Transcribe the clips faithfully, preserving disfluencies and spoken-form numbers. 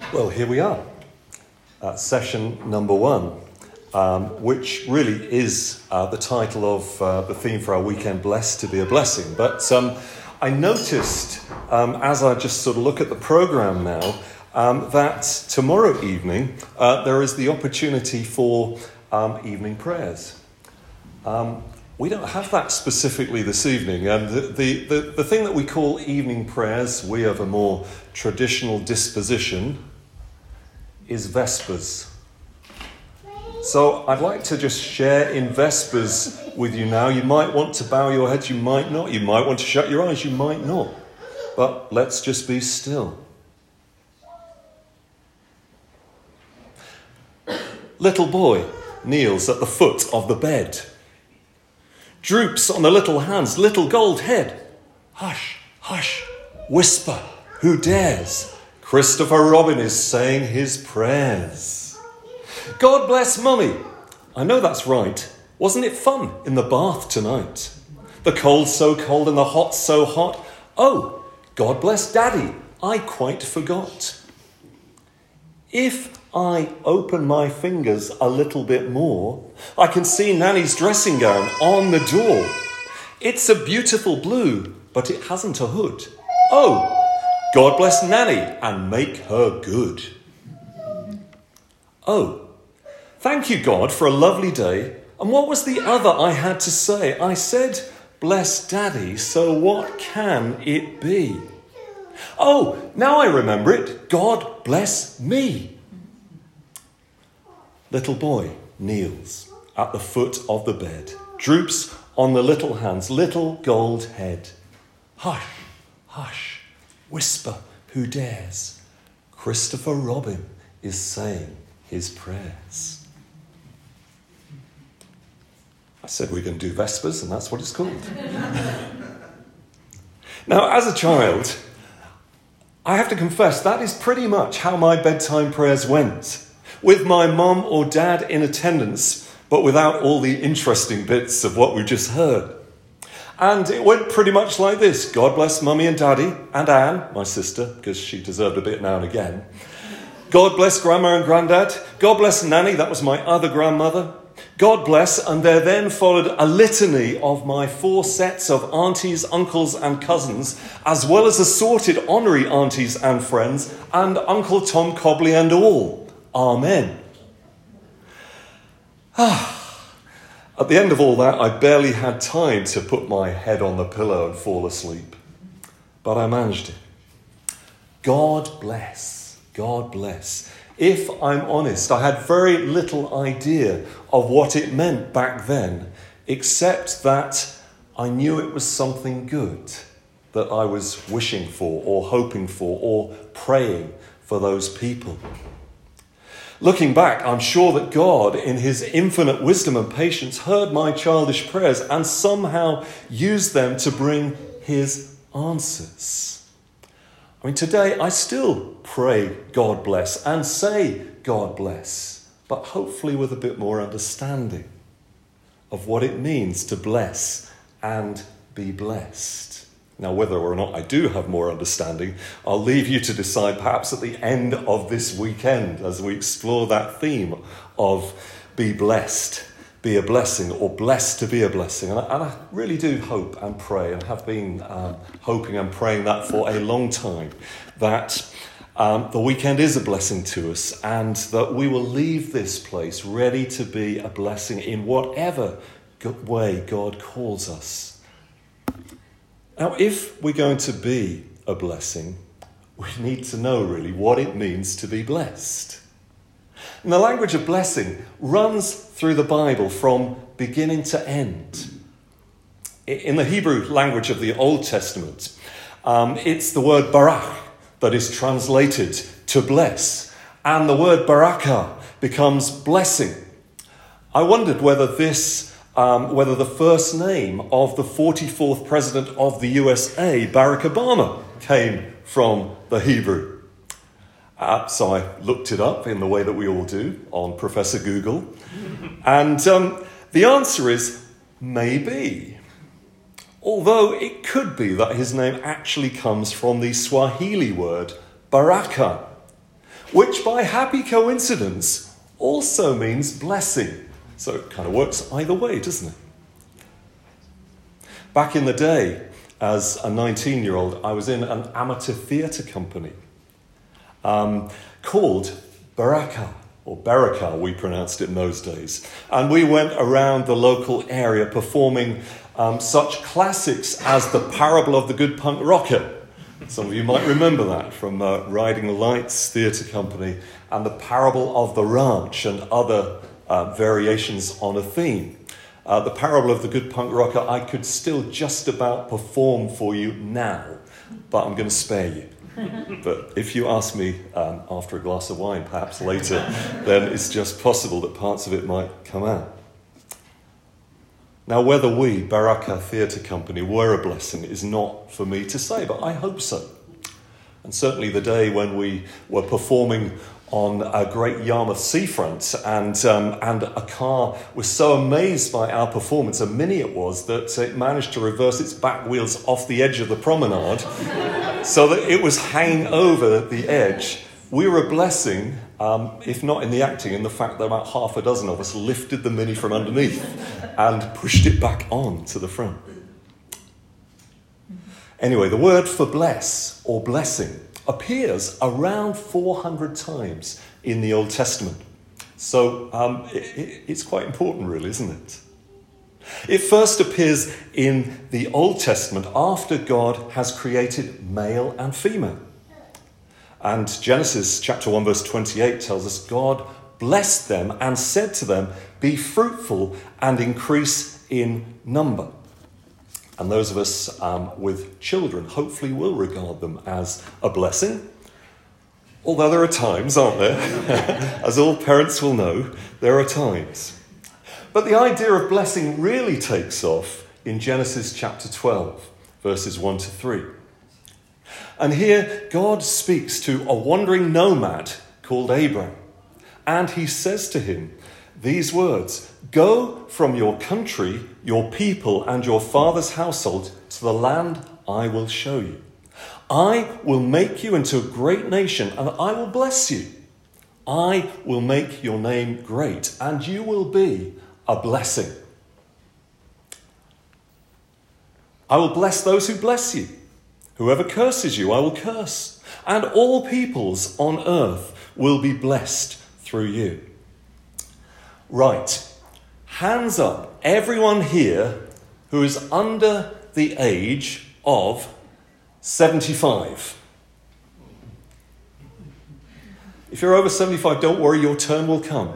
Well, here we are at session number one, um, which really is uh, the title of uh, the theme for our weekend, Blessed to be a Blessing. But um, I noticed, um, as I just sort of look at the programme now, um, that tomorrow evening uh, there is the opportunity for um, evening prayers. Um, we don't have that specifically this evening. Um, the, the, the, the thing that we call evening prayers, we have a more traditional disposition, is Vespers. So I'd like to just share in Vespers with you now. You might want to bow your heads, you might not. You might want to shut your eyes, you might not. But let's just be still. Little boy kneels at the foot of the bed, droops on the little hands, little gold head. Hush, hush, whisper, who dares? Christopher Robin is saying his prayers. God bless Mummy. I know that's right. Wasn't it fun in the bath tonight? The cold so cold and the hot so hot. Oh, God bless Daddy. I quite forgot. If I open my fingers a little bit more, I can see Nanny's dressing gown on the door. It's a beautiful blue, but it hasn't a hood. Oh, God bless Nanny and make her good. Oh, thank you, God, for a lovely day. And what was the other I had to say? I said, bless Daddy, so what can it be? Oh, now I remember it. God bless me. Little boy kneels at the foot of the bed, droops on the little hands, little gold head. Hush, hush. Whisper, who dares? Christopher Robin is saying his prayers. I said we're going to do Vespers, and that's what it's called. Now, as a child, I have to confess that is pretty much how my bedtime prayers went, with my mum or dad in attendance, but without all the interesting bits of what we just heard. And it went pretty much like this. God bless Mummy and Daddy and Anne, my sister, because she deserved a bit now and again. God bless Grandma and Grandad. God bless Nanny, that was my other grandmother. God bless, and there then followed a litany of my four sets of aunties, uncles and cousins, as well as assorted honorary aunties and friends, and Uncle Tom Cobley and all. Amen. Ah. At the end of all that, I barely had time to put my head on the pillow and fall asleep. But I managed it. God bless. God bless. If I'm honest, I had very little idea of what it meant back then, except that I knew it was something good that I was wishing for or hoping for or praying for those people. Looking back, I'm sure that God, in his infinite wisdom and patience, heard my childish prayers and somehow used them to bring his answers. I mean, today I still pray God bless and say God bless, but hopefully with a bit more understanding of what it means to bless and be blessed. Now, whether or not I do have more understanding, I'll leave you to decide perhaps at the end of this weekend as we explore that theme of be blessed, be a blessing, or blessed to be a blessing. And I, and I really do hope and pray, and have been um, hoping and praying that for a long time, that um, the weekend is a blessing to us and that we will leave this place ready to be a blessing in whatever way God calls us. Now, if we're going to be a blessing, we need to know really what it means to be blessed. And the language of blessing runs through the Bible from beginning to end. In the Hebrew language of the Old Testament, um, it's the word barak that is translated to bless. And the word barakah becomes blessing. I wondered whether this Um, whether the first name of the forty-fourth president of the U S A, Barack Obama, came from the Hebrew. Uh, so I looked it up in the way that we all do on Professor Google. And um, the answer is maybe. Although it could be that his name actually comes from the Swahili word baraka, which by happy coincidence also means blessing. So it kind of works either way, doesn't it? Back in the day, as a nineteen-year-old, I was in an amateur theatre company um, called Baraka, or Baraka, we pronounced it in those days. And we went around the local area performing um, such classics as The Parable of the Good Punk Rocker. Some of you might remember that from uh, Riding the Lights Theatre Company, and The Parable of the Ranch, and other uh, variations on a theme. Uh, the Parable of the Good Punk Rocker I could still just about perform for you now, but I'm going to spare you. But if you ask me um, after a glass of wine, perhaps later, then it's just possible that parts of it might come out. Now, whether we, Baraka Theatre Company, were a blessing is not for me to say, but I hope so. And certainly the day when we were performing on a great Yarmouth seafront, and um, and a car was so amazed by our performance, a Mini it was, that it managed to reverse its back wheels off the edge of the promenade so that it was hanging over the edge. We were a blessing, um, if not in the acting, in the fact that about half a dozen of us lifted the Mini from underneath and pushed it back on to the front. Anyway, the word for bless or blessing appears around four hundred times in the Old Testament. So um, it, it's quite important, really, isn't it? It first appears in the Old Testament after God has created male and female. And Genesis chapter one verse twenty-eight tells us God blessed them and said to them, "Be fruitful and increase in number." And those of us um, with children hopefully will regard them as a blessing. Although there are times, aren't there? As all parents will know, there are times. But the idea of blessing really takes off in Genesis chapter twelve, verses one to three. And here God speaks to a wandering nomad called Abram. And he says to him these words, "Go from your country, your people, and your father's household to the land I will show you. I will make you into a great nation, and I will bless you. I will make your name great, and you will be a blessing. I will bless those who bless you. Whoever curses you, I will curse. And all peoples on earth will be blessed through you." Right. Hands up, everyone here who is under the age of seventy-five. If you're over seventy-five, don't worry, your turn will come.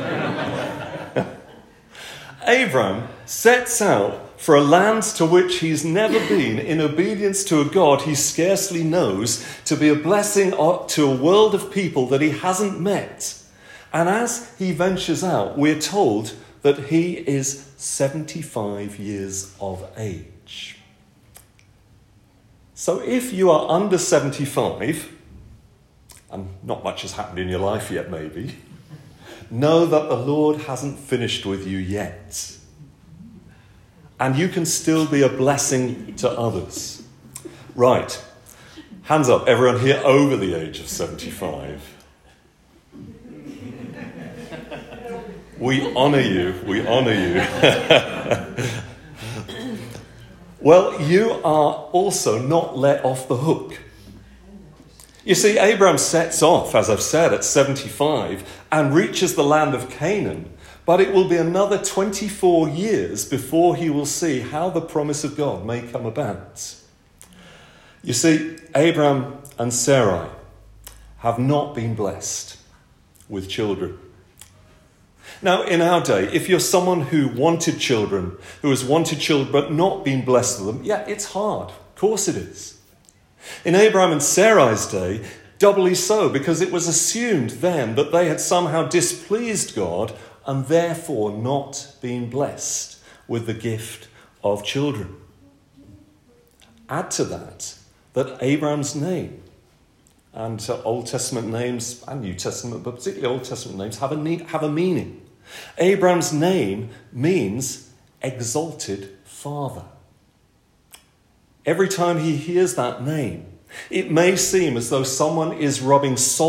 Abram sets out for a land to which he's never been, in obedience to a God he scarcely knows, to be a blessing to a world of people that he hasn't met. And as he ventures out, we're told that he is seventy-five years of age. So if you are under seventy-five, and not much has happened in your life yet maybe, know that the Lord hasn't finished with you yet. And you can still be a blessing to others. Right. Hands up, everyone here over the age of seventy-five. We honour you. We honour you. Well, you are also not let off the hook. You see, Abraham sets off, as I've said, at seventy-five and reaches the land of Canaan, but it will be another twenty-four years before he will see how the promise of God may come about. You see, Abraham and Sarai have not been blessed with children. Now, in our day, if you're someone who wanted children, who has wanted children but not been blessed with them, yeah, it's hard. Of course it is. In Abraham and Sarai's day, doubly so, because it was assumed then that they had somehow displeased God and therefore not been blessed with the gift of children. Add to that, that Abraham's name, and Old Testament names and New Testament, but particularly Old Testament names, have a, need, have a meaning. Abraham's name means exalted father. Every time he hears that name, it may seem as though someone is rubbing salt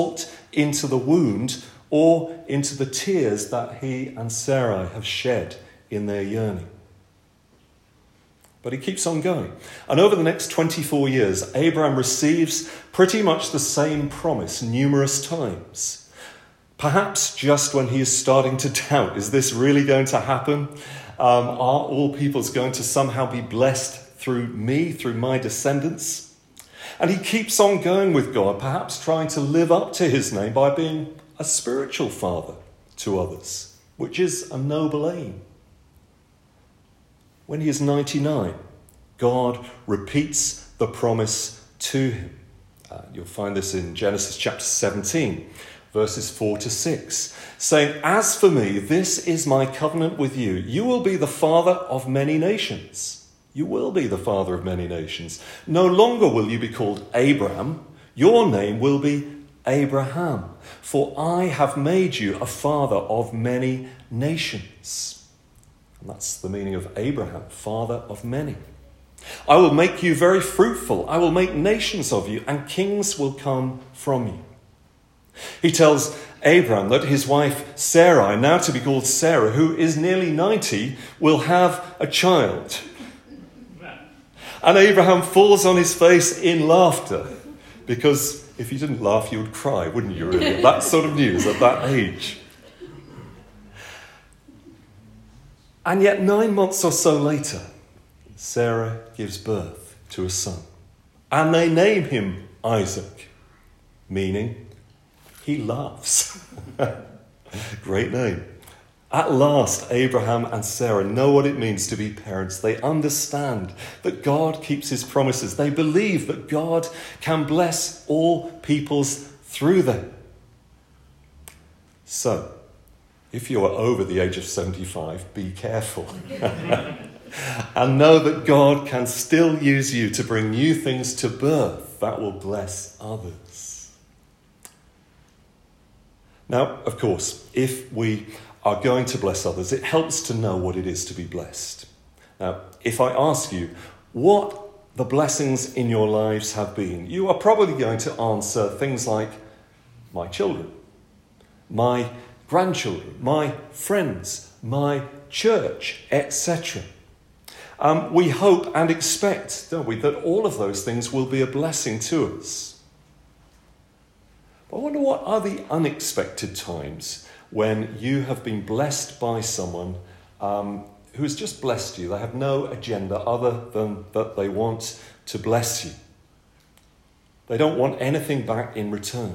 into the wound or into the tears that he and Sarai have shed in their yearning. But he keeps on going. And over the next twenty-four years, Abraham receives pretty much the same promise numerous times. Perhaps just when he is starting to doubt, is this really going to happen? Um, are all peoples going to somehow be blessed through me, through my descendants? And he keeps on going with God, perhaps trying to live up to his name by being a spiritual father to others, which is a noble aim. When he is ninety-nine, God repeats the promise to him. Uh, you'll find this in Genesis chapter seventeen, verses four to six, saying, "As for me, this is my covenant with you. You will be the father of many nations." You will be the father of many nations. "No longer will you be called Abram. Your name will be Abraham, for I have made you a father of many nations." And that's the meaning of Abraham, father of many. "I will make you very fruitful. I will make nations of you, and kings will come from you." He tells Abraham that his wife Sarai, now to be called Sarah, who is nearly ninety, will have a child. And Abraham falls on his face in laughter, because if you didn't laugh, you would cry, wouldn't you, really? That sort of news at that age. And yet nine months or so later, Sarah gives birth to a son. And they name him Isaac, meaning he laughs. Great name. At last, Abraham and Sarah know what it means to be parents. They understand that God keeps his promises. They believe that God can bless all peoples through them. So, if you are over the age of seventy-five, be careful. And know that God can still use you to bring new things to birth that will bless others. Now, of course, if we are going to bless others, it helps to know what it is to be blessed. Now, if I ask you what the blessings in your lives have been, you are probably going to answer things like my children, my grandchildren, my friends, my church, et cetera. Um, we hope and expect, don't we, that all of those things will be a blessing to us. But I wonder, what are the unexpected times when you have been blessed by someone um, who has just blessed you? They have no agenda other than that they want to bless you. They don't want anything back in return.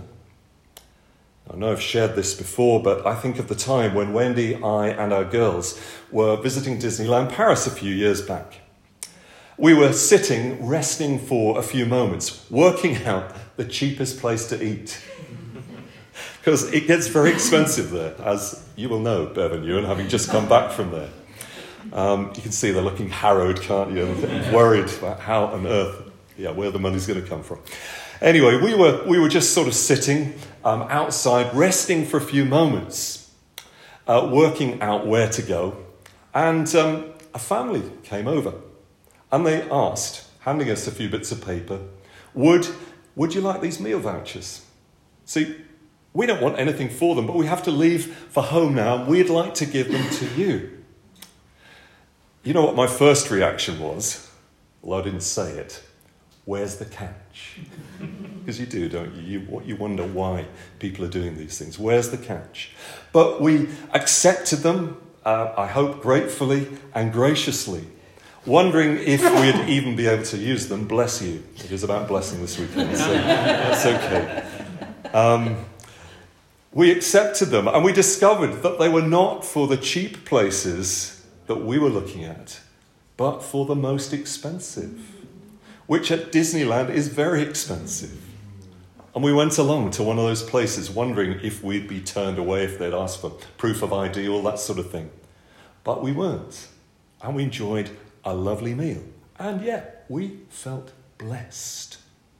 I know I've shared this before, but I think of the time when Wendy, I, and our girls were visiting Disneyland Paris a few years back. We were sitting, resting for a few moments, working out the cheapest place to eat. Because it gets very expensive there, as you will know, Bev and Ewan, having just come back from there. Um, you can see they're looking harrowed, can't you? And worried about how on earth, yeah, where the money's going to come from. Anyway, we were we were just sort of sitting um, outside, resting for a few moments, uh, working out where to go. And um, a family came over. And they asked, handing us a few bits of paper, would, would you like these meal vouchers? See, we don't want anything for them, but we have to leave for home now. We'd like to give them to you. You know what my first reaction was? Well, I didn't say it. Where's the catch? Because you do, don't you? You, you wonder why people are doing these things. Where's the catch? But we accepted them, uh, I hope, gratefully and graciously, wondering if we'd even be able to use them. Bless you. It is about blessing this weekend, so that's okay. Um, we accepted them, and we discovered that they were not for the cheap places that we were looking at, but for the most expensive, which at Disneyland is very expensive. And we went along to one of those places wondering if we'd be turned away if they'd asked for proof of I D, all that sort of thing. But we weren't. And we enjoyed a lovely meal. And yet we felt blessed.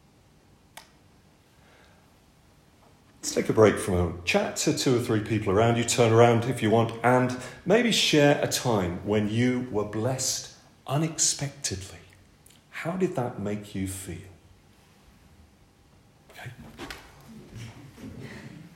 Let's take a break for a moment. Chat to two or three people around you. Turn around if you want. And maybe share a time when you were blessed unexpectedly. How did that make you feel? Okay.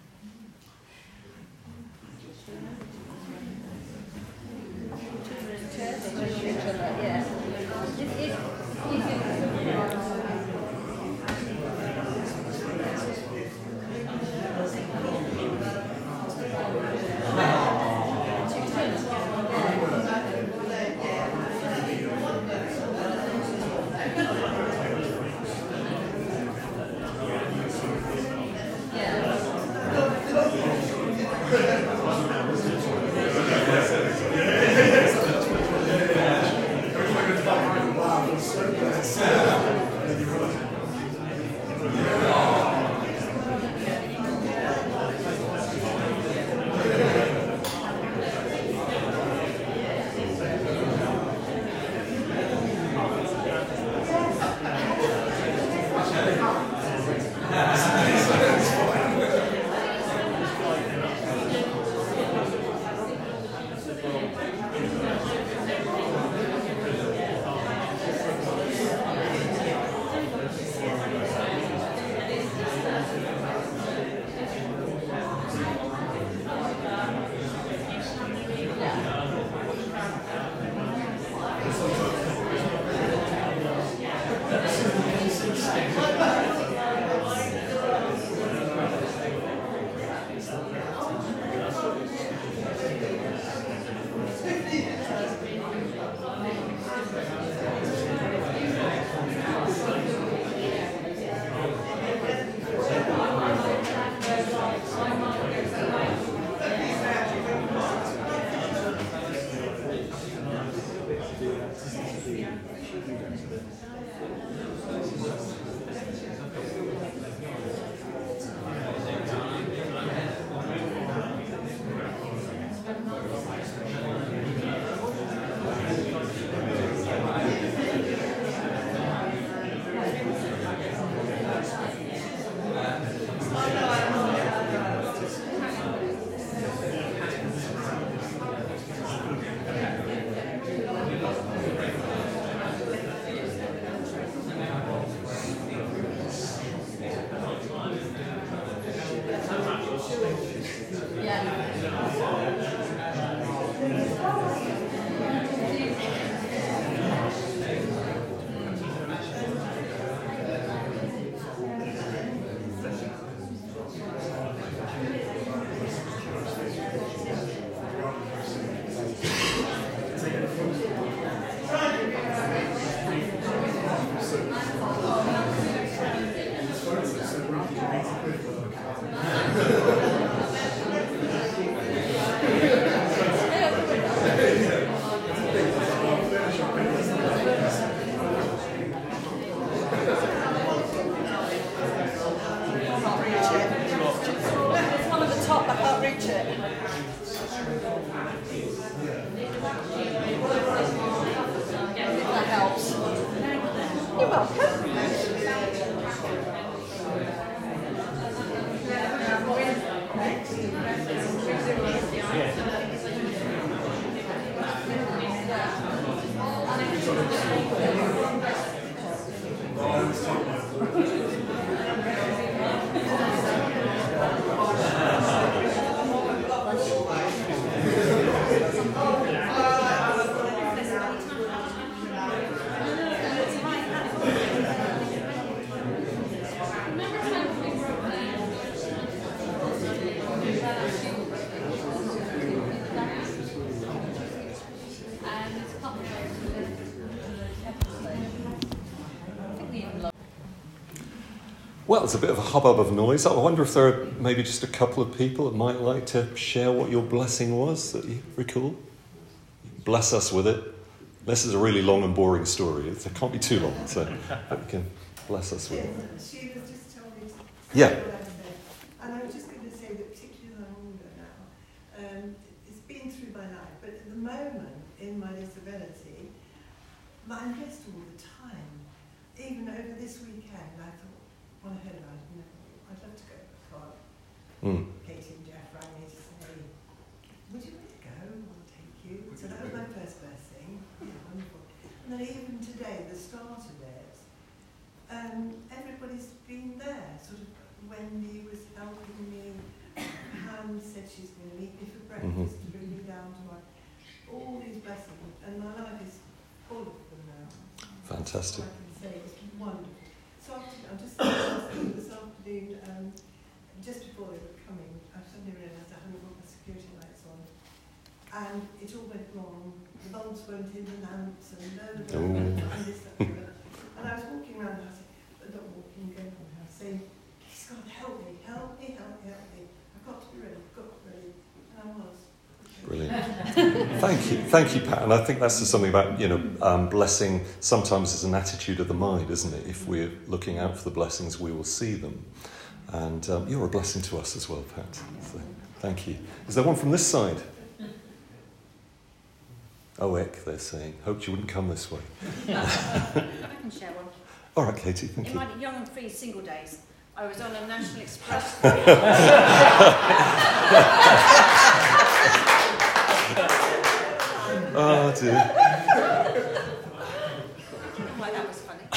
Well, it's a bit of a hubbub of noise. I wonder if there are maybe just a couple of people that might like to share what your blessing was that you recall. Bless us with it. This is a really long and boring story. It can't be too long, so but you can bless us with it. Sheila just told me. Yeah. And I was just going to say that particularly as I'm older now, um, it's been through my life, but at the moment in my disability, I'm blessed all the time. Even over this weekend, I thought, when I heard about it, you know, I'd love to go to God. Mm. Katie and Jeff rang me to say, would you like to go? I'll take you. So that was my first blessing. Yeah, wonderful. And then even today, the start of it, um, everybody's been there. Sort of Wendy was helping me. Pam said she's going to meet me for breakfast mm-hmm. to bring me down to my... All these blessings. And my life is full of them now. Fantastic. I can say it's wonderful. So I'm just saying this afternoon, um, just before they were coming, I suddenly realised I hadn't got my security lights on. And it all went wrong. The bulbs weren't in the lamps and no, no, no, and this, that, and that. And I was walking around the house, not walking, going from the house, saying, please God, help me, help me, help me, help me. I've got to be ready, I've got to be ready. Thank you, thank you, Pat. And I think that's just something about, you know, um, blessing sometimes is an attitude of the mind, isn't it? If we're looking out for the blessings, we will see them. And um, you're a blessing to us as well, Pat. So, thank you. Is there one from this side? Oh, heck, they're saying. Hoped you wouldn't come this way. I can share one. All right, Katie, thank In you. my young and free single days, I was on a National Express. Oh, dear. Why, that was funny.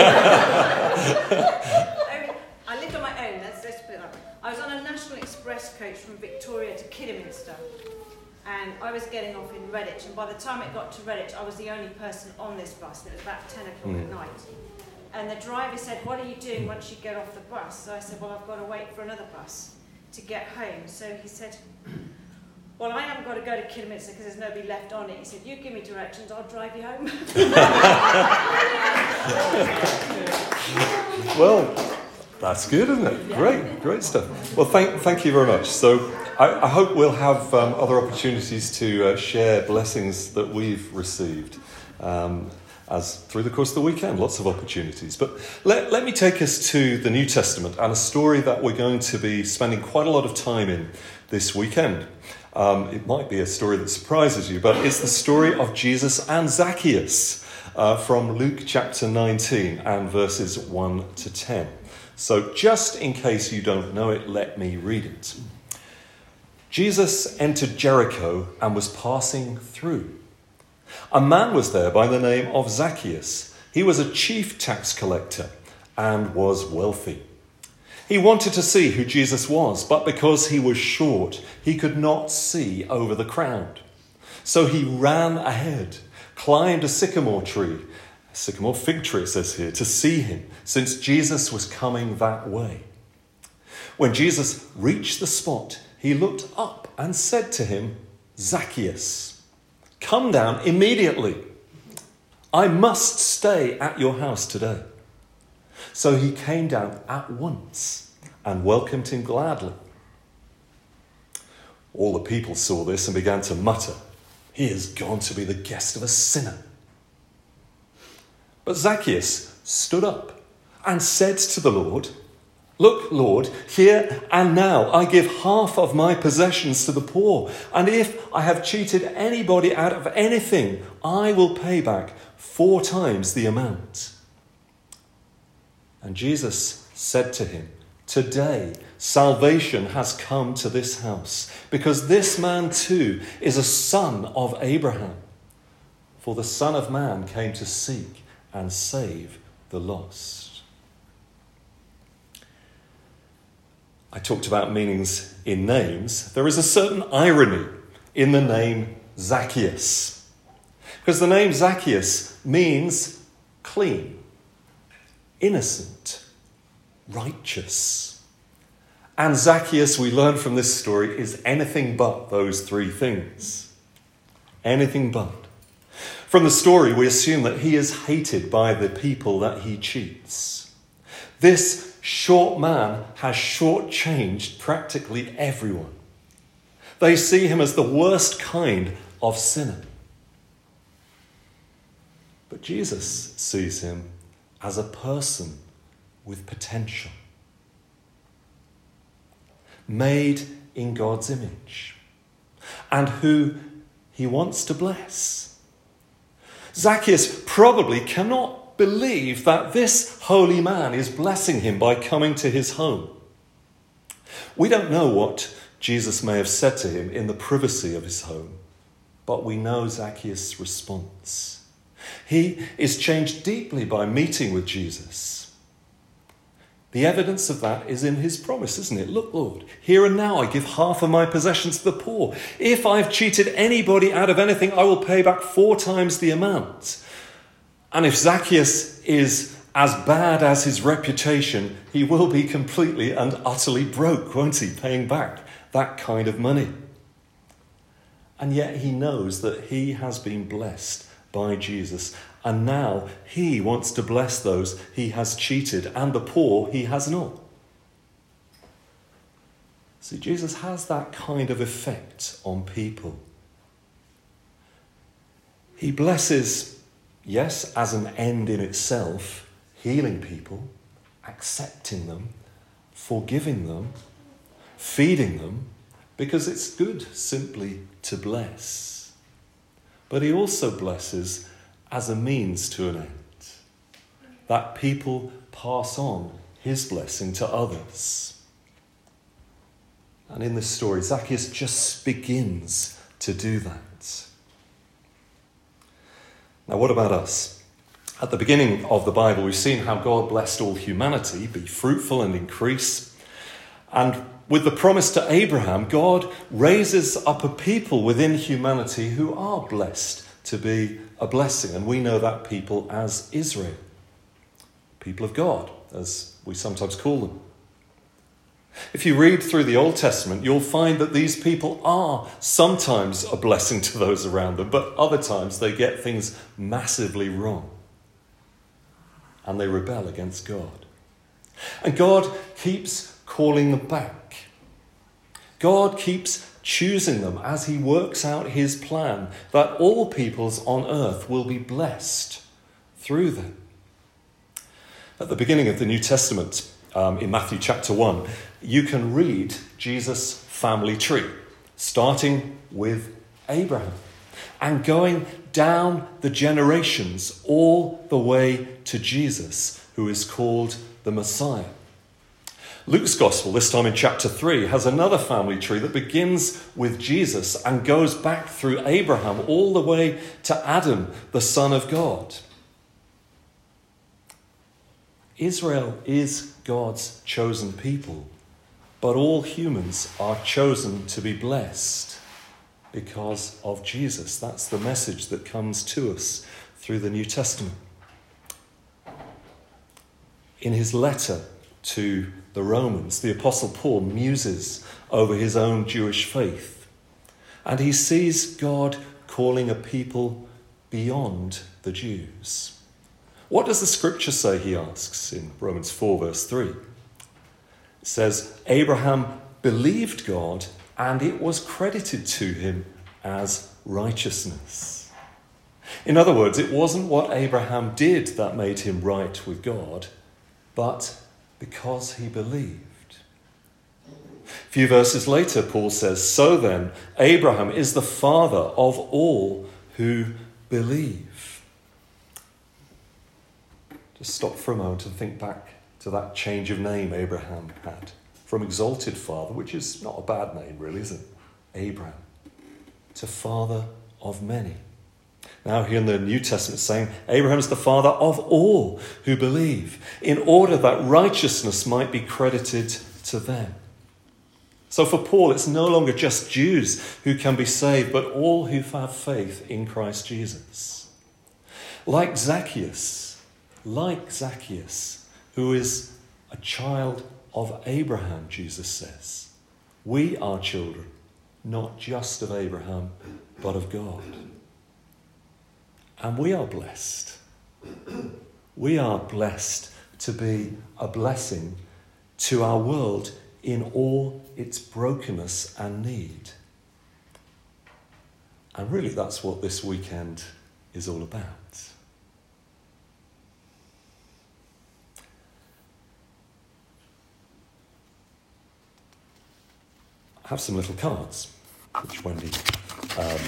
I lived on my own, let's, let's put it that way. I was on a National Express coach from Victoria to Kidderminster, and I was getting off in Redditch, and by the time it got to Redditch, I was the only person on this bus, and it was about ten o'clock Mm. at night. And the driver said, "What are you doing once you get off the bus?" So I said, "Well, I've got to wait for another bus to get home." So he said, "Well, I haven't got to go to Kidderminster because there's nobody left on it." He said, "You give me directions, I'll drive you home." Well, that's good, isn't it? Great, great stuff. Well, thank, thank you very much. So I, I hope we'll have um, other opportunities to uh, share blessings that we've received um, as through the course of the weekend. Lots of opportunities. But let, let me take us to the New Testament and a story that we're going to be spending quite a lot of time in this weekend. Um, it might be a story that surprises you, but it's the story of Jesus and Zacchaeus uh, from Luke chapter nineteen and verses one to ten. So just in case you don't know it, let me read it. Jesus entered Jericho and was passing through. A man was there by the name of Zacchaeus. He was a chief tax collector and was wealthy. He wanted to see who Jesus was, but because he was short, he could not see over the crowd. So he ran ahead, climbed a sycamore tree, a sycamore fig tree it says here, to see him, since Jesus was coming that way. When Jesus reached the spot, he looked up and said to him, "Zacchaeus, come down immediately. I must stay at your house today." So he came down at once and welcomed him gladly. All the people saw this and began to mutter, "He has gone to be the guest of a sinner." But Zacchaeus stood up and said to the Lord, "Look, Lord, here and now I give half of my possessions to the poor, and if I have cheated anybody out of anything, I will pay back four times the amount." And Jesus said to him, "Today salvation has come to this house, because this man too is a son of Abraham. For the Son of Man came to seek and save the lost." I talked about meanings in names. There is a certain irony in the name Zacchaeus, because the name Zacchaeus means clean, innocent, righteous. And Zacchaeus, we learn from this story, is anything but those three things. Anything but. From the story, we assume that he is hated by the people that he cheats. This short man has shortchanged practically everyone. They see him as the worst kind of sinner. But Jesus sees him as a person with potential, made in God's image, and who he wants to bless. Zacchaeus probably cannot believe that this holy man is blessing him by coming to his home. We don't know what Jesus may have said to him in the privacy of his home, but we know Zacchaeus' response. He is changed deeply by meeting with Jesus. The evidence of that is in his promise, isn't it? "Look, Lord, here and now I give half of my possessions to the poor. If I've cheated anybody out of anything, I will pay back four times the amount." And if Zacchaeus is as bad as his reputation, he will be completely and utterly broke, won't he, paying back that kind of money. And yet he knows that he has been blessed by Jesus, and now he wants to bless those he has cheated and the poor he has not. See, Jesus has that kind of effect on people. He blesses, yes, as an end in itself, healing people, accepting them, forgiving them, feeding them, because it's good simply to bless. But he also blesses as a means to an end, that people pass on his blessing to others. And in this story, Zacchaeus just begins to do that. Now, what about us? At the beginning of the Bible, we've seen how God blessed all humanity, be fruitful and increase. And with the promise to Abraham, God raises up a people within humanity who are blessed to be a blessing. And we know that people as Israel, people of God, as we sometimes call them. If you read through the Old Testament, you'll find that these people are sometimes a blessing to those around them, but other times they get things massively wrong and they rebel against God. And God keeps calling them back. God keeps choosing them as he works out his plan that all peoples on earth will be blessed through them. At the beginning of the New Testament, um, in Matthew chapter one, you can read Jesus' family tree, starting with Abraham and going down the generations all the way to Jesus, who is called the Messiah. Luke's Gospel, this time in chapter three, has another family tree that begins with Jesus and goes back through Abraham all the way to Adam, the Son of God. Israel is God's chosen people, but all humans are chosen to be blessed because of Jesus. That's the message that comes to us through the New Testament. In his letter to the Romans, the Apostle Paul muses over his own Jewish faith, and he sees God calling a people beyond the Jews. What does the scripture say, he asks in Romans four verse three? It says, Abraham believed God and it was credited to him as righteousness. In other words, it wasn't what Abraham did that made him right with God, but because he believed. A few verses later, Paul says, so then, Abraham is the father of all who believe. Just stop for a moment and think back to that change of name Abraham had. From exalted father, which is not a bad name really, is it? Abraham. To father of many. Now here in the New Testament saying, Abraham is the father of all who believe, in order that righteousness might be credited to them. So for Paul, it's no longer just Jews who can be saved, but all who have faith in Christ Jesus. Like Zacchaeus, like Zacchaeus, who is a child of Abraham, Jesus says. We are children, not just of Abraham, but of God. And we are blessed. We are blessed to be a blessing to our world in all its brokenness and need. And really that's what this weekend is all about. I have some little cards, which Wendy um,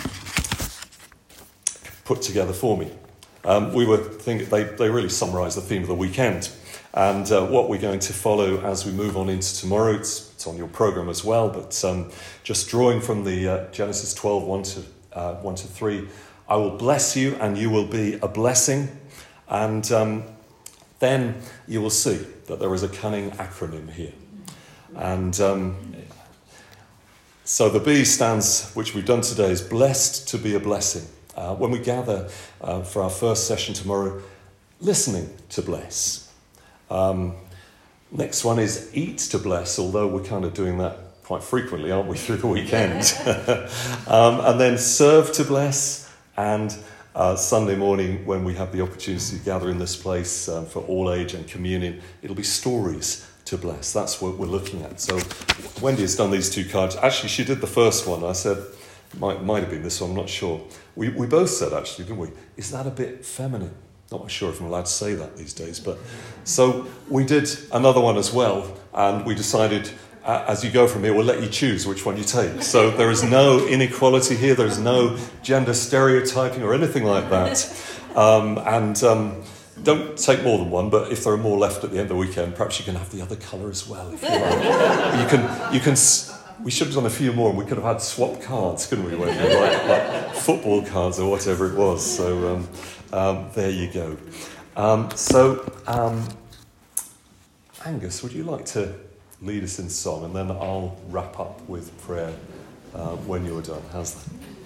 put together for me. Um, we were thinking they, they really summarise the theme of the weekend. And uh, what we're going to follow as we move on into tomorrow, it's, it's on your programme as well, but um, just drawing from the uh, Genesis twelve, one to, uh, one to three, I will bless you and you will be a blessing. And um, then you will see that there is a cunning acronym here. And um, so the B stands, which we've done today, is blessed to be a blessing. Uh, when we gather uh, for our first session tomorrow, listening to bless. Um, next one is eat to bless, although we're kind of doing that quite frequently, aren't we, through the weekend? um, and then serve to bless, and uh, Sunday morning when we have the opportunity to gather in this place um, for all age and communion, it'll be stories to bless. That's what we're looking at. So Wendy has done these two cards. Actually, she did the first one. I said, Might, might have been this one, I'm not sure. We, we both said, actually, didn't we? Is that a bit feminine? Not sure if I'm allowed to say that these days. But so we did another one as well, and we decided, uh, as you go from here, we'll let you choose which one you take. So there is no inequality here. There is no gender stereotyping or anything like that. Um, and um, don't take more than one, but if there are more left at the end of the weekend, perhaps you can have the other colour as well, if you like. you can, you can. We should have done a few more, and we could have had swap cards, couldn't we? Like, like football cards or whatever it was. So um, um, there you go. Um, so, um, Angus, would you like to lead us in song, and then I'll wrap up with prayer uh, when you're done? How's that?